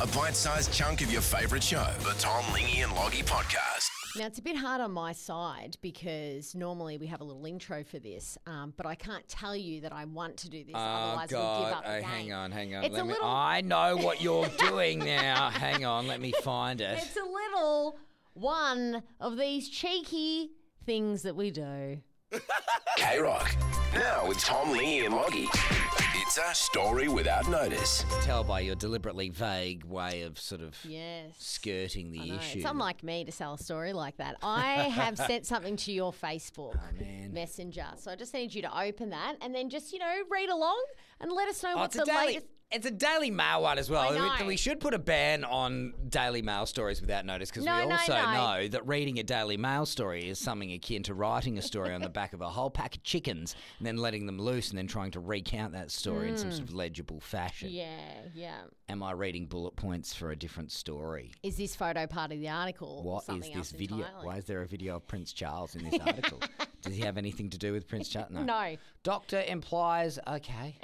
a bite-sized chunk of your favourite show. The Tom, Lingy and Loggy Podcast. Now, it's a bit hard on my side because normally we have a little intro for this, but I can't tell you that I want to do this, otherwise we'll give up the game. Hang on. It's I know what you're doing now. Hang on, let me find it. It's a little one of these cheeky things that we do. K-Rock. Now with Tom, Lingy and Loggy. It's a story without notice. Tell by your deliberately vague way of sort of skirting the issue. It's unlike me to sell a story like that. I have sent something to your Facebook Messenger, so I just need you to open that and then just, read along and let us know what's the latest. It's a Daily Mail one as well. I know. We should put a ban on Daily Mail stories without notice because we also know that reading a Daily Mail story is something akin to writing a story on the back of a whole pack of chickens and then letting them loose and then trying to recount that story in some sort of legible fashion. Yeah. Am I reading bullet points for a different story? Is this photo part of the article? What is this video? Entirely? Why is there a video of Prince Charles in this article? Does he have anything to do with Prince Charles? No. Doctor implies, okay.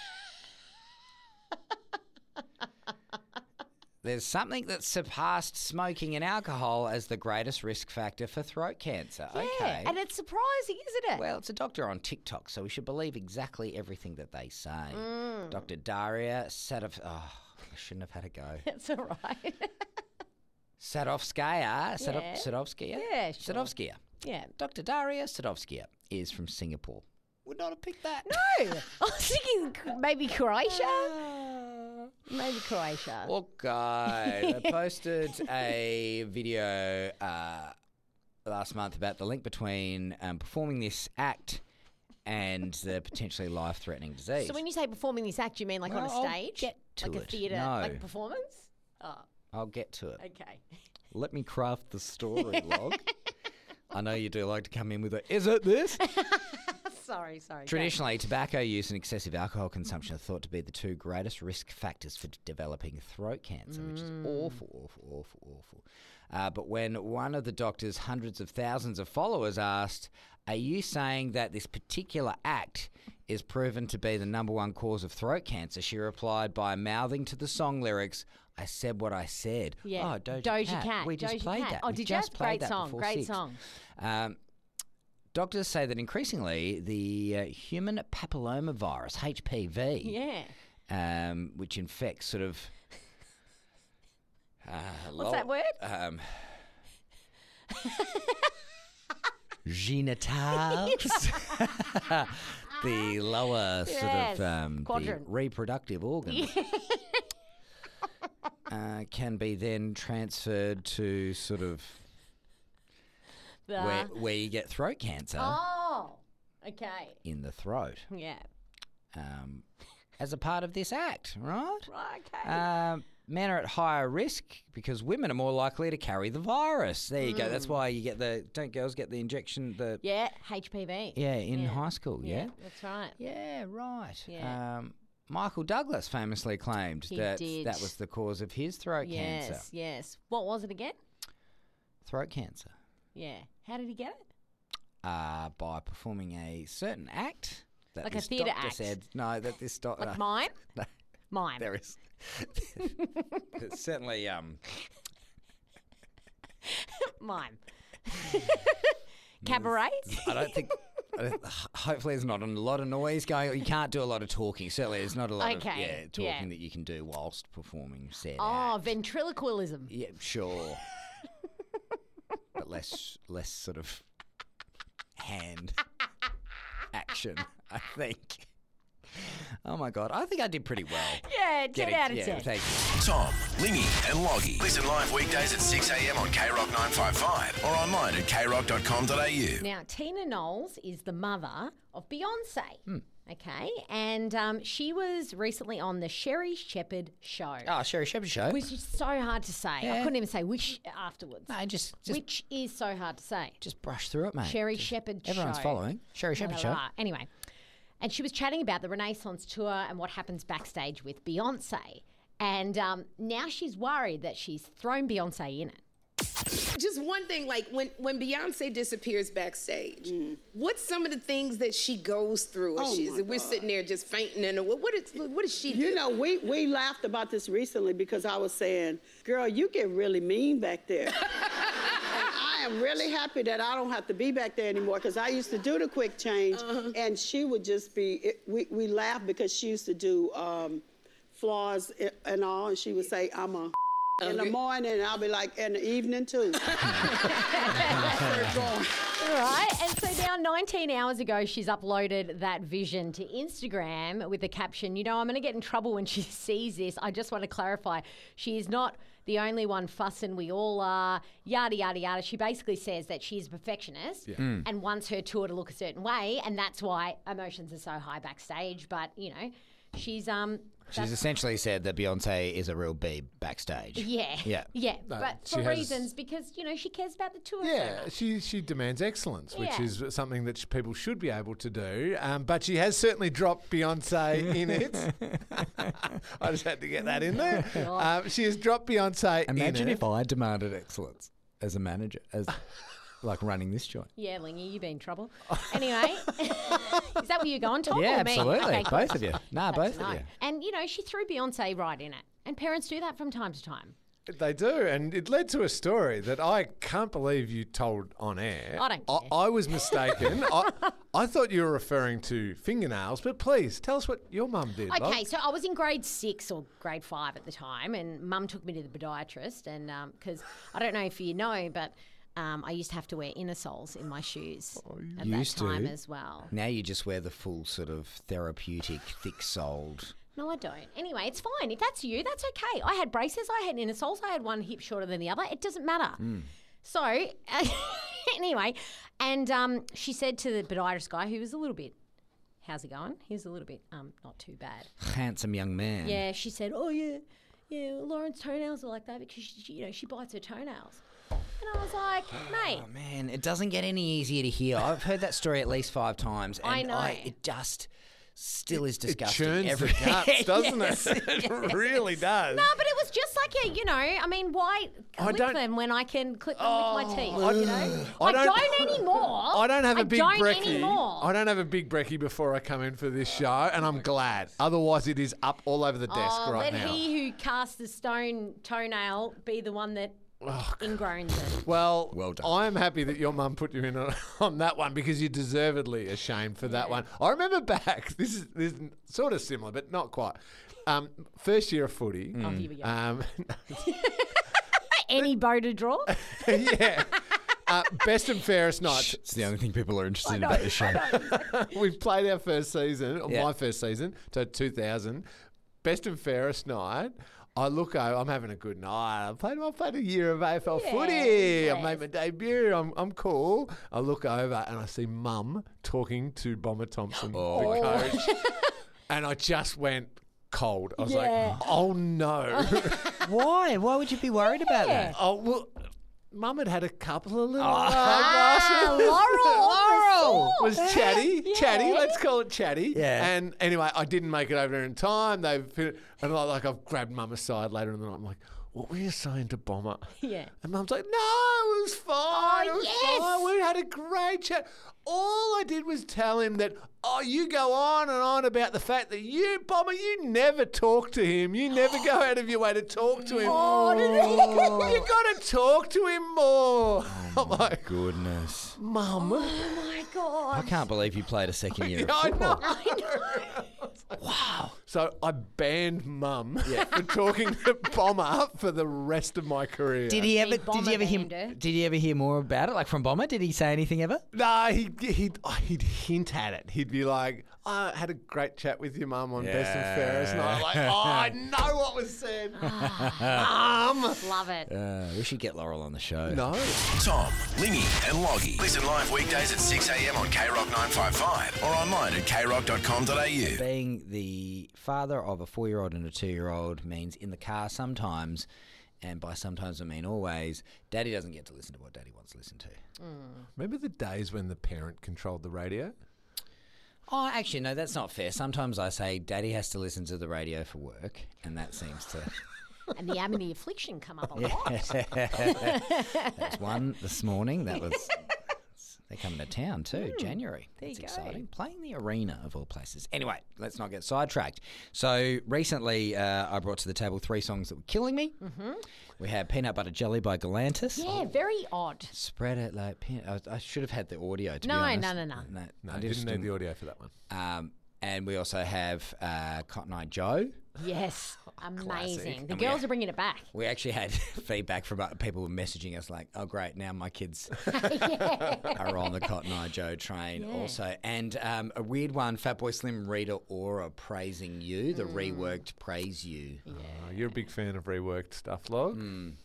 There's something that surpassed smoking and alcohol as the greatest risk factor for throat cancer. Yeah, okay. and it's surprising, isn't it? Well, it's a doctor on TikTok, so we should believe exactly everything that they say. Dr. Daria I shouldn't have had a go. It's all right. Sadovskaya. Sadovskaya? Yeah, sure. Sadovskaya. Yeah. Dr. Daria Sadovskaya is from Singapore. Would not have picked that. No. I was thinking maybe Croatia. Maybe Croatia. Okay. They posted a video last month about the link between performing this act and the potentially life-threatening disease. So when you say performing this act, you mean like on a stage? I'll get to like it. A theatre, No. like a performance? Oh. I'll get to it. Okay. Let me craft the story, Log. I know you do like to come in with is it this? Sorry. Traditionally, tobacco use and excessive alcohol consumption are thought to be the two greatest risk factors for developing throat cancer, which is awful. But when one of the doctor's hundreds of thousands of followers asked, are you saying that this particular act is proven to be the number one cause of throat cancer, she replied by mouthing to the song lyrics, I said what I said. Yeah. Oh, Doja Cat. We just played that. Oh, We did you? just played Great that song. before Great 6. song. Doctors say that increasingly the human papilloma virus, HPV, which infects sort of... What's that word? Genitals. The lower sort of quadrant. the reproductive organ. Can be then transferred to sort of... Where you get throat cancer. Oh, okay. In the throat. Yeah. As a part of this act, right? Right, okay. Men are at higher risk because women are more likely to carry the virus. There you go. That's why you get don't girls get the injection? HPV. Yeah, in high school, yeah? That's right. Yeah, right. Yeah. Michael Douglas famously claimed that was the cause of his throat cancer. Yes. What was it again? Throat cancer. Yeah. How did he get it? By performing a certain act. That like a this theatre doctor act? said, no, that this doctor... Like mime? No. Mime. There is. It's certainly... Mime. Cabaret? I don't think... Hopefully there's not a lot of noise going on. You can't do a lot of talking. Certainly there's not a lot of talking that you can do whilst performing said act. Ventriloquism. Yeah, sure. But less sort of hand action, I think. Oh, my God. I think I did pretty well. Yeah, 10 out of 10. Thank you. Tom, Lingy and Loggy. Listen live weekdays at 6 a.m. on K-Rock 955 or online at krock.com.au. Now, Tina Knowles is the mother of Beyonce. Okay, and she was recently on the Sherri Shepherd show. Oh, Sherri Shepherd show. Which is so hard to say. Yeah. I couldn't even say which afterwards. No, just which is so hard to say. Just brush through it, mate. Sherri Shepherd show. Everyone's following. Sherri Shepherd show. Anyway, and she was chatting about the Renaissance tour and what happens backstage with Beyonce. And now she's worried that she's thrown Beyonce in it. just one thing, like when Beyonce disappears backstage, what's some of the things that she goes through? We're sitting there just fainting, and what does she do? You know, we laughed about this recently because I was saying, girl, you get really mean back there. And I am really happy that I don't have to be back there anymore because I used to do the quick change, and she would just be, we laughed because she used to do flaws and all, and she would say, I'm a in the morning, and I'll be like, in the evening too. Right, and so now 19 hours ago, she's uploaded that vision to Instagram with the caption, I'm going to get in trouble when she sees this. I just want to clarify, she is not the only one fussing, we all are, yada, yada, yada. She basically says that she's a perfectionist and wants her tour to look a certain way, and that's why emotions are so high backstage. But, she's essentially said that Beyonce is a real bee backstage. Yeah. No, but for reasons, because, she cares about the tour. Yeah, she demands excellence, which is something that people should be able to do. But she has certainly dropped Beyonce in it. I just had to get that in there. She has dropped Beyonce Imagine in if I demanded excellence as a manager, as like running this joint. Yeah, Lingy, you've been in trouble. Anyway, is that where you're going, Tom? Yeah, or me? absolutely. Okay, cool. Both of you. No, both of you. And, she threw Beyonce right in it. And parents do that from time to time. They do, and it led to a story that I can't believe you told on air. I don't care. I was mistaken. I thought you were referring to fingernails, but please, tell us what your mum did. Okay, so I was in grade 6 or grade 5 at the time, and Mum took me to the podiatrist, and because I don't know if you know, but I used to have to wear inner soles in my shoes at that time as well. Now you just wear the full sort of therapeutic, thick-soled. No, I don't. Anyway, it's fine. If that's you, that's okay. I had braces. I had inner soles. I had one hip shorter than the other. It doesn't matter. So, anyway, and she said to the podiatrist guy, who was a little bit, how's it going? He was a little bit not too bad. Handsome young man. Yeah, she said, Lauren's toenails are like that because she bites her toenails. And I was like, mate. Oh, man, it doesn't get any easier to hear. I've heard that story at least 5 times. And I know. It just still is disgusting. It churns every the guts, doesn't Yes. it? It really does. No, but it was just like why clip them when I can clip them with my teeth, I don't anymore. I don't have a big brekkie. Anymore. I don't have a big brekkie before I come in for this show, and I'm glad. Otherwise, it is up all over the desk right let now. he who cast the stone toenail be the one that ingrowns it. Well done. I'm happy that your mum put you in on that one because you're deservedly ashamed for that one. I remember back, this is sort of similar, but not quite. First year of footy. Oh, here we go. Any bow to draw? Yeah. Best and fairest night. It's the only thing people are interested in about this show. We've played our first season, or my first season, so 2000. Best and fairest night. I look over, I'm having a good night. I played a year of AFL footy. Yes. I made my debut. I'm cool. I look over and I see Mum talking to Bomber Thompson, the coach. And I just went cold. I was like, oh no. Why? Why would you be worried about that? Oh, well, Mum had a couple of little Laurel was chatty, let's call it chatty. Yeah. And anyway, I didn't make it over there in time. And I've grabbed Mum aside later in the night. I'm like, what were you saying to Bomber? Yeah. And Mum's like, no, it was fine. It was fine. We had a great chat. All I did was tell him that, you go on and on about the fact that Bomber, you never talk to him. You never go out of your way to talk to him. You got to talk to him more. I'm like, Goodness. Mum. Oh my God. I can't believe you played a second year of I football. know. Wow. So I banned Mum for talking to Bomber for the rest of my career. Did he ever? Bomber Did you ever hear more about it? Like from Bomber? Did he say anything ever? No, he'd hint at it. He'd be like, I had a great chat with your Mum on Best and Fairest. And I'm like, I know what was said. Mum. Love it. We should get Laurel on the show. No. Tom, Lingy and Loggy. Listen live weekdays at 6 a.m. on KROC 955 or online at kroc.com.au. Being the father of a 4-year-old and a 2-year-old means in the car sometimes, and by sometimes I mean always, Daddy doesn't get to listen to what Daddy wants to listen to. Remember the days when the parent controlled the radio? Oh, actually, no, that's not fair. Sometimes I say Daddy has to listen to the radio for work, and that seems to And the Amity Affliction come up a lot. There's one this morning that was... They're coming to town too, January. That's exciting. Playing the Arena of all places. Anyway, let's not get sidetracked. So recently I brought to the table 3 songs that were killing me. Mm-hmm. We had Peanut Butter Jelly by Galantis. Yeah, very odd. Spread it like peanut. I should have had the audio to be No, honest. no. I didn't need the audio for that one. And we also have Cotton Eye Joe. Yes, amazing. Classic. The And girls are bringing it back. We actually had feedback from people messaging us like, oh, great, now my kids are on the Cotton Eye Joe train also. And a weird one, Fatboy Slim, Rita Ora praising you, the reworked Praise You. Oh, you're a big fan of reworked stuff, Log.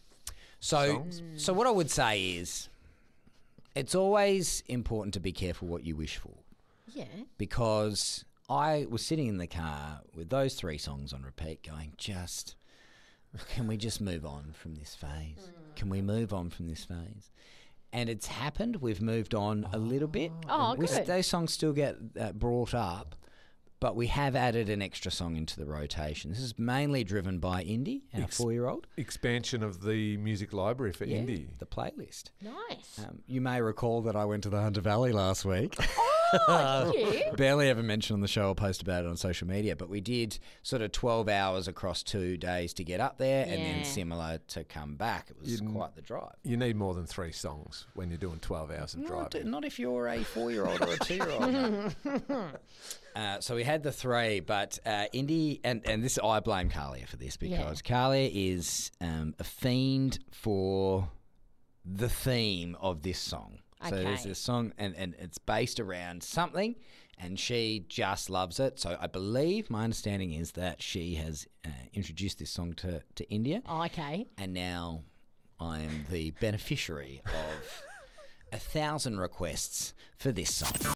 So what I would say is it's always important to be careful what you wish for. Yeah. Because I was sitting in the car with those 3 songs on repeat going, can we just move on from this phase? Can we move on from this phase? And it's happened. We've moved on a little bit. Oh, good. Those songs still get brought up, but we have added an extra song into the rotation. This is mainly driven by Indy, our 4-year-old. Expansion of the music library for Indy. The playlist. Nice. You may recall that I went to the Hunter Valley last week. Oh, did you? Barely ever mentioned on the show or post about it on social media, but we did sort of 12 hours across 2 days to get up there and then similar to come back. It was quite the drive. You need more than 3 songs when you're doing 12 hours of driving. Not if you're a 4-year-old or a 2-year-old. So we had the 3, but Indy, and this, I blame Carlia for this because Carlia is a fiend for the theme of this song. So there's this song, and it's based around something, and she just loves it. So I believe, my understanding is that she has introduced this song to India. Oh, okay. And now I am the beneficiary of 1,000 requests for this song.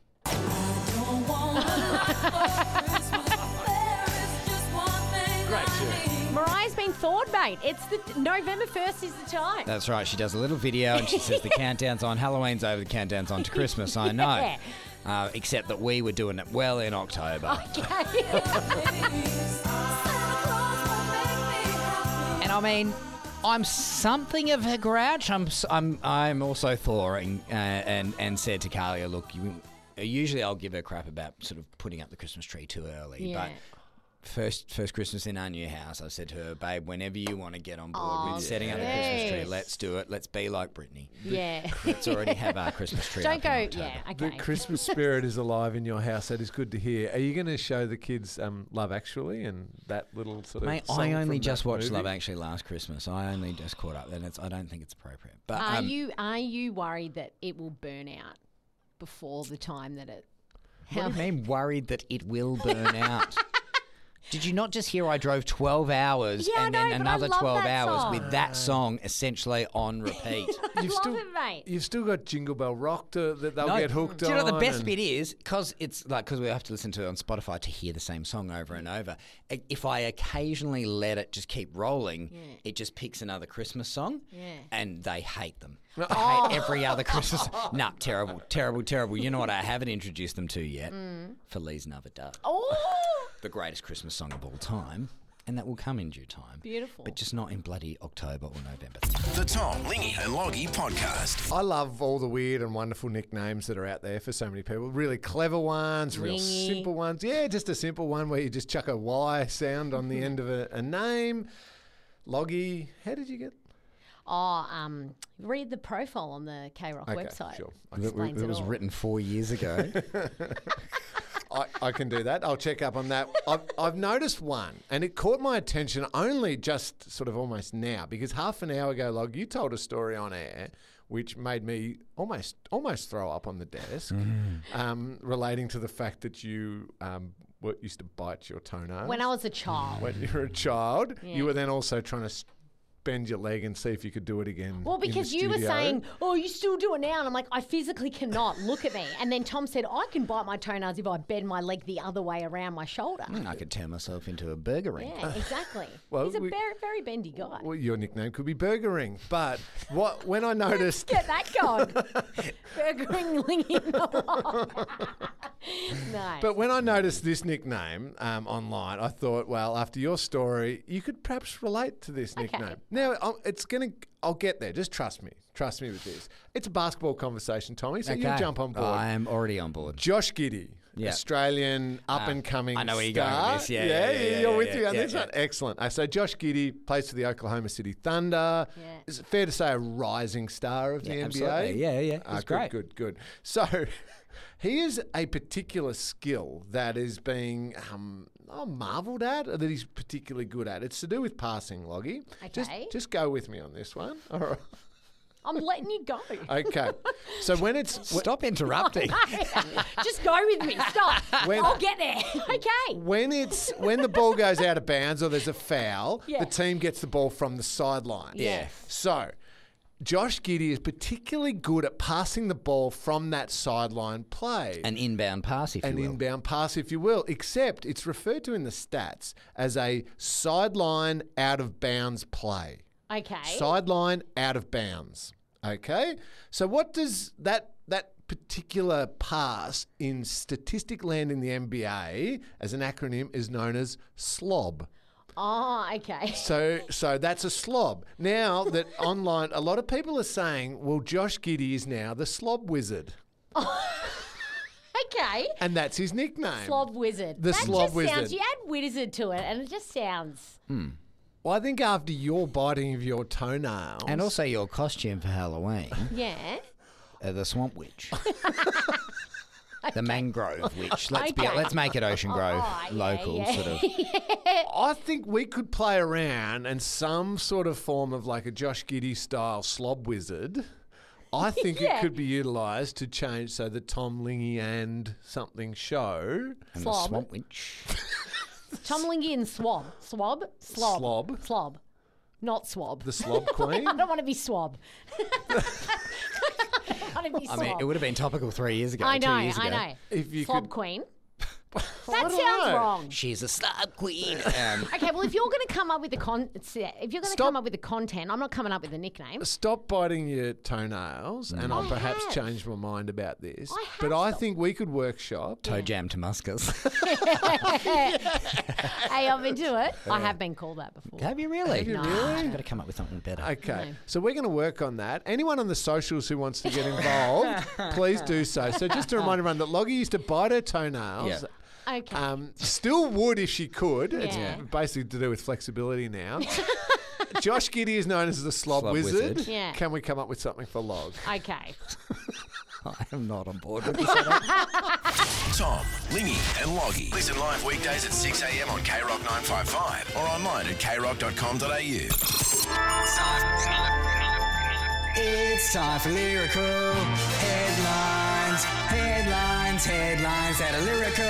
Great tune. Mariah's been thought, mate. It's the November 1st is the time. That's right. She does a little video and she says the countdown's on. Halloween's over, the countdown's on to Christmas. I know. Except that we were doing it well in October. Okay. And I mean, I'm something of a grouch. I'm also thawing and said to Carlia, look, usually I'll give her crap about sort of putting up the Christmas tree too early, but first Christmas in our new house, I said to her, babe, whenever you want to get on board with setting up the Christmas tree, let's do it. Let's be like Britney. Yeah. Let's already have our Christmas tree Don't up go, in October. okay. The Christmas spirit is alive in your house. That is good to hear. Are you going to show the kids Love Actually and that little sort of Mate, song I only from just that watched movie? Love Actually last Christmas. I only just caught up, and I don't think it's appropriate. But Are you worried that it will burn out before the time that it... What do you mean worried that it will burn out? Did you not just hear I drove 12 hours and then another 12 hours with that song essentially on repeat? You've still got Jingle Bell Rock that they'll get hooked on. Do you know what the best bit is? Because we have to listen to it on Spotify to hear the same song over and over. If I occasionally let it just keep rolling, it just picks another Christmas song, and they hate them. They hate every other Christmas. Nah, terrible, terrible, terrible. You know what I haven't introduced them to yet? Feliz Navidad. Oh! The greatest Christmas song of all time, and that will come in due time. Beautiful. But just not in bloody October or November. The Tom, Lingy and Loggy Podcast. I love all the weird and wonderful nicknames that are out there for so many people. Really clever ones, real Lingy. simple ones. Yeah, just a simple one where you just chuck a Y sound on the end of a name. Loggy, how did you get? Read the profile on the K-Rock website. Sure. Explains It was all. written 4 years ago. I can do that. I'll check up on that. I've noticed one, and it caught my attention only just sort of almost now, because half an hour ago, Log, you told a story on air which made me almost throw up on the desk, relating to the fact that you used to bite your toenails. When I was a child. When you were a child, you were then also trying to bend your leg and see if you could do it again. Well, in the because you were studio. saying, oh, you still do it now. And I'm like, I physically cannot. Look at me. And then Tom said, I can bite my toenails if I bend my leg the other way around my shoulder. I could turn myself into a burger ring. Yeah, exactly. Well, He's a very, very bendy guy. Well, your nickname could be Burger Ring. But when I noticed... Get that going. Burgering Lingy in the log. No. But when I noticed this nickname online, I thought, well, after your story, you could perhaps relate to this nickname. Now, I'll get there. Just trust me. Trust me with this. It's a basketball conversation, Tommy, so you jump on board. I am already on board. Josh Giddey, Yeah. Australian up-and-coming I know where you're star. going with this. Yeah, you're with me on yeah, this one. Excellent. So Josh Giddey plays for the Oklahoma City Thunder. Yeah. Is it fair to say a rising star of the NBA? absolutely. Yeah. It's great. Good. So he is a particular skill that is being marvelled at, or that he's particularly good at. It's to do with passing, Loggy. Okay. Just go with me on this one. All right. I'm letting you go. Okay. So when it's... Stop interrupting. Just go with me. Stop. I'll get there. Okay. When the ball goes out of bounds or there's a foul, Yeah. the team gets the ball from the sideline. Yeah. So Josh Giddey is particularly good at passing the ball from that sideline play. An inbound pass, if you An will. inbound pass, if you will, except it's referred to in the stats as a sideline out of bounds play. Okay. Sideline out of bounds. Okay? So what does that particular pass in statistic land in the NBA as an acronym is known as slob. Oh, okay. So that's a slob. Now that online, a lot of people are saying, well, Josh Giddey is now the slob wizard. Okay. And that's his nickname. Slob wizard. The that slob just wizard. Sounds, you add wizard to it and it just sounds... Well, I think after your biting of your toenails. And also your costume for Halloween, Yeah. the Swamp Witch. The Mangrove Witch. Okay. Let's make it Ocean Grove local, sort of. I think we could play around and some sort of form of like a Josh Giddey style slob wizard. I think Yeah. it could be utilised to change so the Tom Lingy and something show. And Slob. the Swamp Witch. Tom Lingy and swab. Swab? Slob. Slob. Slob. Not swab. The slob queen. I don't want to be swab. I don't want to be I swab. mean, it would have been topical 3 years ago, I 2 know, years ago. I know. If you Slob could- queen. I That don't sounds know. wrong. She's a slob queen. Okay, well, if you're going to come up with the Stop. come up with the content, I'm not coming up with a nickname. Stop biting your toenails, and I'll I perhaps have. change my mind about this. I But have I stopped. think we could workshop. Toe jam to Muscus. Hey, I've been to it. I have been called that before. Have you really? Have you No. really? You've got to come up with something better. Okay, No. so we're going to work on that. Anyone on the socials who wants to get involved, please do so. So just to remind everyone that Loggy used to bite her toenails. Yeah. Okay. Still would if she could. Yeah. It's basically to do with flexibility now. Josh Giddey is known as the slob, Slob wizard. wizard. Yeah. Can we come up with something for Log? Okay. I am not on board with this. Tom, Lingy and Loggy. Listen live weekdays at 6 a.m. on KROC 955 or online at krock.com.au. It's time for lyrical headlines. Headlines that are lyrical.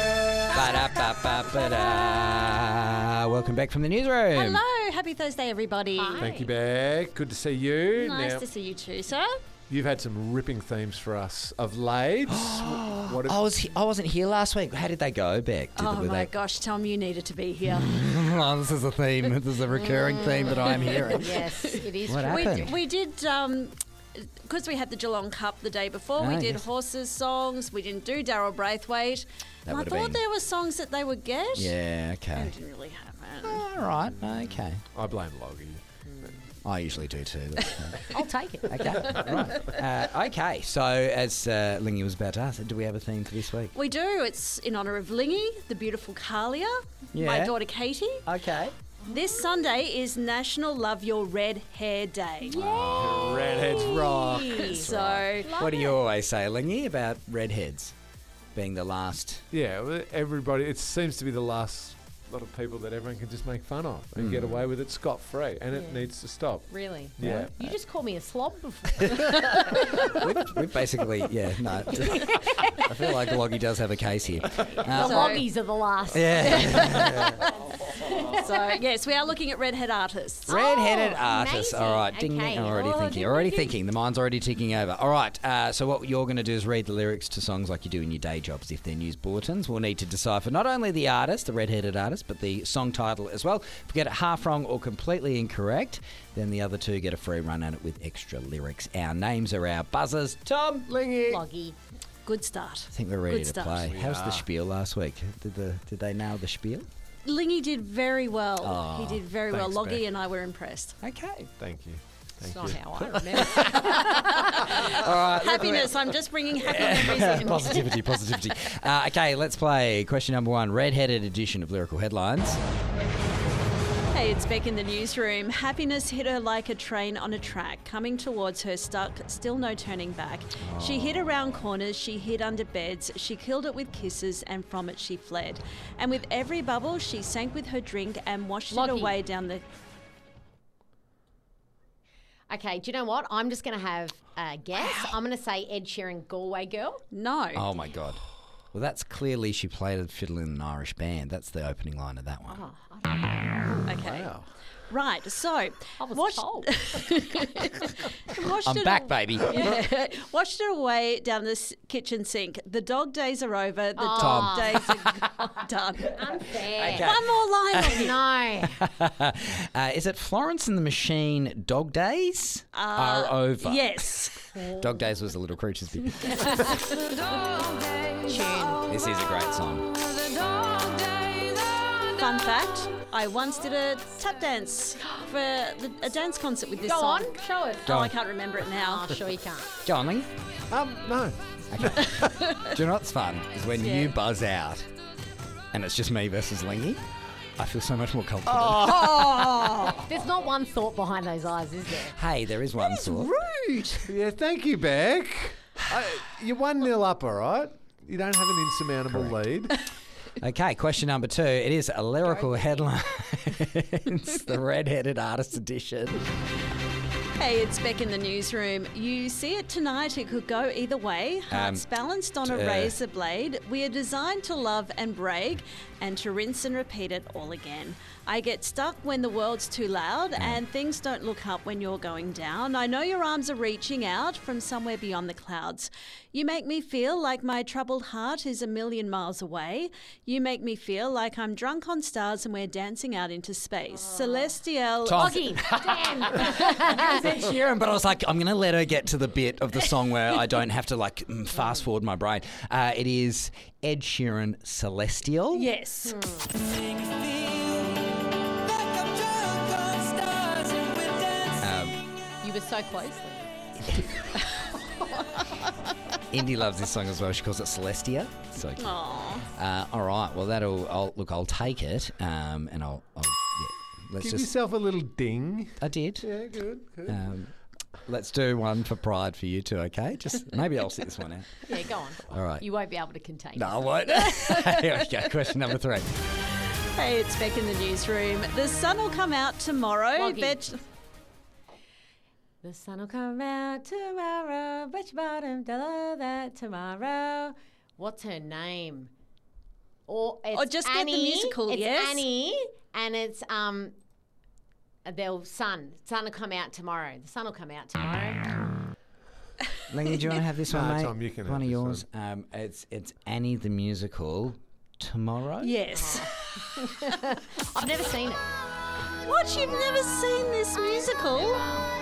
Ba-da-ba-ba-ba-da. Welcome back from the newsroom. Hello, happy Thursday, everybody. Thank you, Beck. Good to see you. Nice Now, to see you too, sir. you've had some ripping themes for us of late. What I wasn't here last week. How did they go, Beck? Oh my gosh, Tom, you needed to be here. Oh, this is a theme. This is a recurring theme that I'm hearing. Yes, it is. What true. happened? We did, because we had the Geelong Cup the day before, we did yes. horses songs. We didn't do Daryl Braithwaite. That And I would have thought been- there were songs that they would get. Yeah, okay. And it didn't really happen. All right, okay. I blame Loggy. I usually do too. That's, I'll take it. okay, right. Okay, so as Lingy was about to ask, do we have a theme for this week? We do. It's in honour of Lingy, the beautiful Kalia, my Yeah. daughter Katie. Okay. This Sunday is National Love Your Red Hair Day. Redheads rock. So What do you always say, Lingy, about redheads being the last? Yeah, well, everybody. It seems to be the last lot of people that everyone can just make fun of and get away with it scot-free, and it needs to stop. Really? Yeah. You just called me a slob before. We've basically, no. I feel like Loggy does have a case here. The Loggies are the last. So, yes, we are looking at redhead artists. Redheaded artists. amazing. All right. Ding, Okay. ding. Already thinking. The mind's already ticking over. All right. So what you're going to do is read the lyrics to songs like you do in your day jobs if they're news bulletins. We'll need to decipher not only the artist, the redheaded artist, but the song title as well. If we get it half wrong or completely incorrect, then the other two get a free run at it with extra lyrics. Our names are our buzzers. Tom, Lingy. Loggy. Good start. I think we're ready Good to start. play. How's the spiel last week? Did they nail the spiel? Lingy did very well. Oh, He did very well. thanks, Loggy Beck. and I were impressed. Okay. Thank you. That's Thank not you. how I remember. All right. Happiness. I'm just bringing happy memories in. Positivity. Okay, let's play question number 1. Redheaded edition of Lyrical Headlines. Hey, it's Beck in the newsroom. Happiness hit her like a train on a track, coming towards her stuck, still no turning back. She hid around corners, she hid under beds, she killed it with kisses, and from it she fled. And with every bubble, she sank with her drink and washed Loggy. it away down the... Okay, do you know what? I'm just going to have a guess. I'm going to say Ed Sheeran, Galway Girl. No. Oh, my God. Well, that's clearly she played a fiddle in an Irish band. That's the opening line of that one. Okay. Wow. Right, so... I was told. washed I'm it back, aw- baby. Yeah. Washed it away down the kitchen sink. The dog days are over. The Tom. dog days are done. Unfair. Okay. One more line. No. Is it Florence and the Machine Dog Days are over? Yes. Dog Days was a Little Creatures bit. This is a great song. Fun fact, I once did a tap dance for a dance concert with this Go song. on, show it. Oh, I can't remember it now. Oh, sure you can't. Go on, Ling. No. Do you know what's fun? Is when you buzz out and it's just me versus Lingy. I feel so much more confident. There's not one thought behind those eyes, is there? Hey, there is one thought. Rude. Yeah, thank you, Beck. You're 1-0 up, all right? You don't have an insurmountable lead. Okay, question number 2. It is a lyrical headline. It's the redheaded artist edition. Hey, it's Beck in the newsroom. You see it tonight, it could go either way. Hearts balanced on a razor blade. We are designed to love and brag and to rinse and repeat it all again. I get stuck when the world's too loud and things don't look up when you're going down. I know your arms are reaching out from somewhere beyond the clouds. You make me feel like my troubled heart is a million miles away. You make me feel like I'm drunk on stars and we're dancing out into space. Celestial... Tom. Loggy. Damn. Ed Sheeran, but I was like, I'm going to let her get to the bit of the song where I don't have to fast forward my brain. It is Ed Sheeran, Celestial. Yes. You were so close. Indy loves this song as well. She calls it Celestia. So cute. Aww. All right. Well, I'll take it. And I'll let's Give just. yourself a little ding. I did. Yeah, good. Let's do one for pride for you too. Okay. Just maybe I'll sit this one out. Yeah, go on. All right. You won't be able to contain No, I yourself. won't. Here we go. Question number 3. Hey, it's Beck in the newsroom. The sun will come out tomorrow. Loggy. Bet The sun will come out tomorrow. Bet your bottom dollar that tomorrow. What's her name? Or it's just get the Annie. musical, It's yes? Annie, and it's they'll sun will come out tomorrow. The sun will come out tomorrow. Lingy, do you want to have this one, No, mate? Tom, you can one have of this yours. It's Annie the musical tomorrow. yes. I've never seen it. What? You've never seen this musical?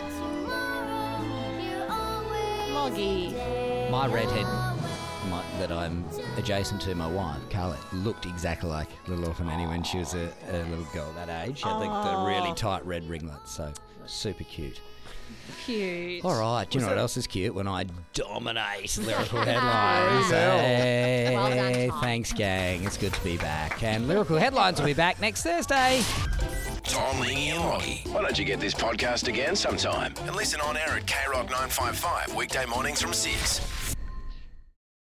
Loggy. My redhead that I'm adjacent to, my wife, Carla, looked exactly like Little Orphan Annie when she was a little girl that age. She had the really tight red ringlets, so super cute. Cute. All right, do you know what else is cute? When I dominate lyrical headlines. Well Hey, done, Tom. thanks, gang. It's good to be back. And lyrical headlines will be back next Thursday. Tom, Lingy and Loggy. Why don't you get this podcast again sometime and listen on air at KROC 955 weekday mornings from 6.